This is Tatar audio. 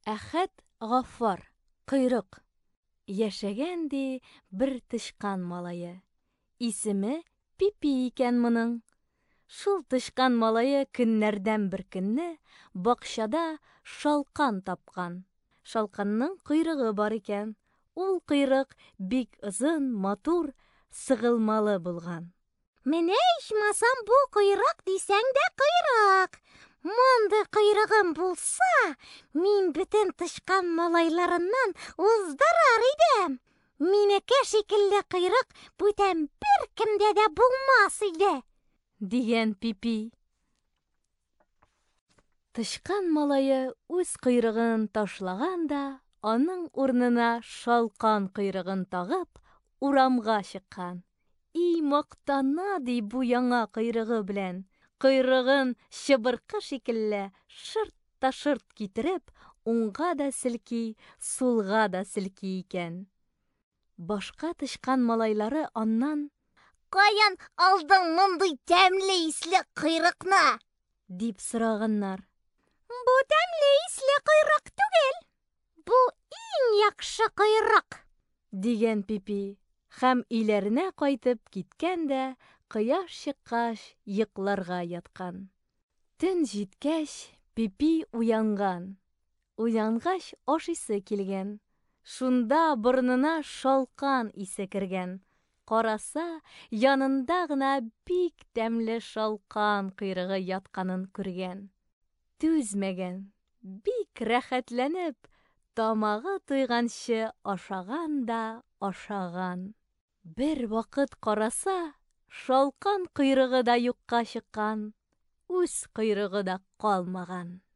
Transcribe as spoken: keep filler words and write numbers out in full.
Әхәт Гаффар, койрык. Яшәгән ди бер тычкан малае. Исеме Пипи икән моның. Шул тычкан малае көннәрдән бер көнне бакчада шалкан тапкан. Шалканның койрыгы бар икән. Ул койрык бик озын, матур, сыгылмалы булган. Менә ичмасам бу койрык дисәң дә койрык. Мондый койрыгым булса, мин бөтен тычкан малайларыннан уздырыр идем. Минеке шикелле койрык бүтән бер кемдә дә булмас иде, дигән Пипи. Тычкан малае үз койрыгын ташлаган да, аның урынына шалкан койрыгын тагып, урамга чыккан. И мактана ди бу яңа койрыгы белән. Койрыгын чыбыркы шикелле шырт та шырт китереп, уңга да селки, сулга да селки икән. Башка тычкан малайлары аннан: «Каян алдың мондый тәмле исле койрыкны?» дип сораганнар. «Бу тәмле исле койрык түгел. Бу иң яхшы койрык», дигән Пипи. Һәм өйләренә кайтып киткән дә, кояш чыккач йокларга яткан. Төн җиткәч, Пипи уянган. Уянгач ашыйсы килгән. Шунда борынына шалкан исе кергән. Караса, янында гына бик тәмле шалкан койрыгы ятканын күргән. Түзмәгән, бик рәхәтләнеп, тамагы туйганчы ашаган да ашаган. Бер вакыт караса, шалкан койрыгы да юкка чыккан, үз койрыгы да калмаган.